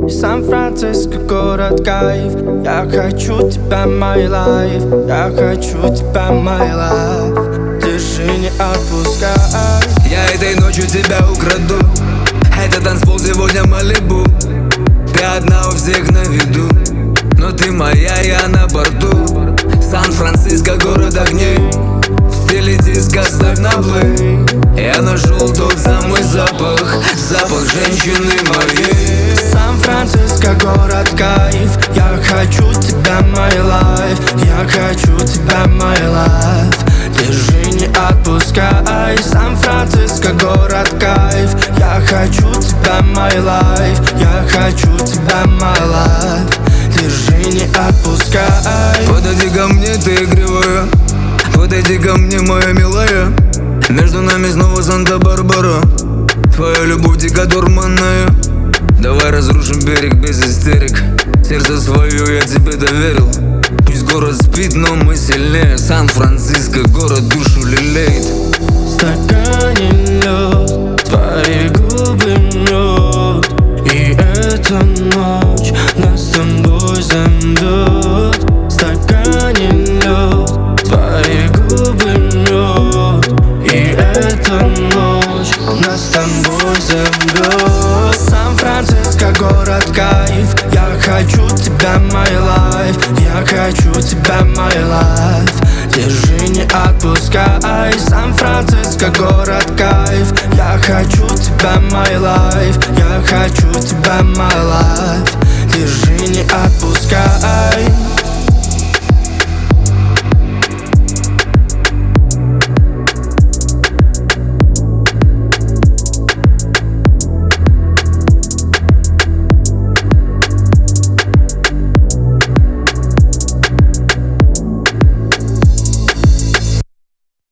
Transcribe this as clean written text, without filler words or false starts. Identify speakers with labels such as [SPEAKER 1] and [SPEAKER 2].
[SPEAKER 1] Сан-Франциско, город кайф. Я хочу тебя, my life. Я хочу тебя, my life. Держи, не отпускай.
[SPEAKER 2] Я этой ночью тебя украду. Это танцпол сегодня Малибу. Ты одна у всех на виду, но ты моя, я на борту. Сан-Франциско, город огней. В стиле диска ставь на плей. Я нашел тот самый запах, запах женщины моей.
[SPEAKER 1] Сан-Франциско, город кайф. Я хочу тебя, my life. Я хочу тебя, my life. Держи, не отпускай. Сан-Франциско, город кайф. Я хочу тебя, my life. Я хочу тебя, my life. Держи, не отпускай.
[SPEAKER 2] Подойди ко мне, ты игривая. Подойди ко мне, моя милая. Между нами снова Санта-Барбара. Твоя любовь дико дурманная. Давай разрушим берег без истерик. Сердце свое я тебе доверил. Пусть город спит, но мы сильнее. Сан-Франциско, город душу лелеет.
[SPEAKER 1] В стакане лед, твои губы мед. И эта ночь нас с тобой замнет. В стакане лед, твои губы мед. И эта ночь нас с тобой замнет. Сан-Франциско, город кайф. Я хочу тебя, my life. Я хочу тебя, my life. Держи, не отпускай. Сан-Франциско, город кайф. Я хочу тебя, my life. Я хочу тебя, my